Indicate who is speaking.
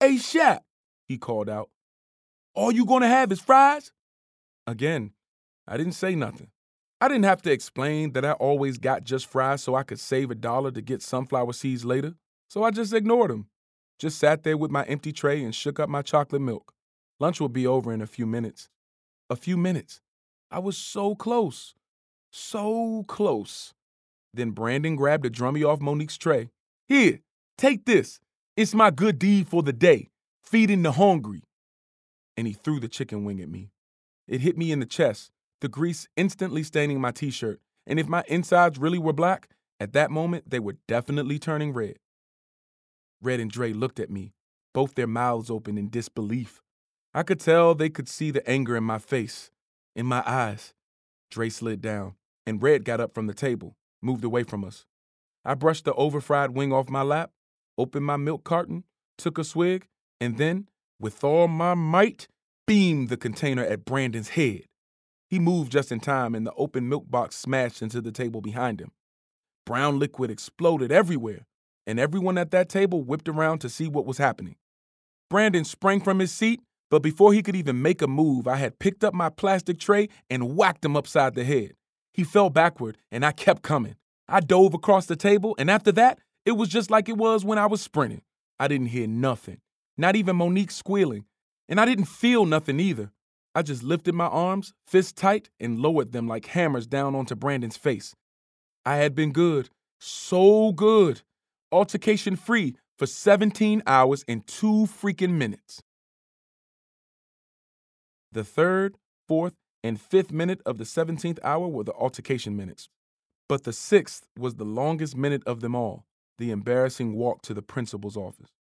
Speaker 1: "Hey, Shaq," he called out, "all you gonna have is fries?" Again, I didn't say nothing. I didn't have to explain that I always got just fries so I could save $1 to get sunflower seeds later, so I just ignored him. Just sat there with my empty tray and shook up my chocolate milk. Lunch would be over in a few minutes. A few minutes. I was so close. So close. Then Brandon grabbed a drummy off Monique's tray. "Here, take this. It's my good deed for the day, feeding the hungry." And he threw the chicken wing at me. It hit me in the chest, the grease instantly staining my t-shirt, and if my insides really were black, at that moment they were definitely turning red. Red and Dre looked at me, both their mouths open in disbelief. I could tell they could see the anger in my face, in my eyes. Dre slid down, and Red got up from the table, moved away from us. I brushed the overfried wing off my lap, opened my milk carton, took a swig, and then, with all my might, beamed the container at Brandon's head. He moved just in time, and the open milk box smashed into the table behind him. Brown liquid exploded everywhere, and everyone at that table whipped around to see what was happening. Brandon sprang from his seat, but before he could even make a move, I had picked up my plastic tray and whacked him upside the head. He fell backward, and I kept coming. I dove across the table, and after that, it was just like it was when I was sprinting. I didn't hear nothing, not even Monique squealing, and I didn't feel nothing either. I just lifted my arms, fists tight, and lowered them like hammers down onto Brandon's face. I had been good, so good, altercation-free for 17 hours and 2 freaking minutes. The 3rd, 4th, and 5th minute of the 17th hour were the altercation minutes. But the 6th was the longest minute of them all, the embarrassing walk to the principal's office.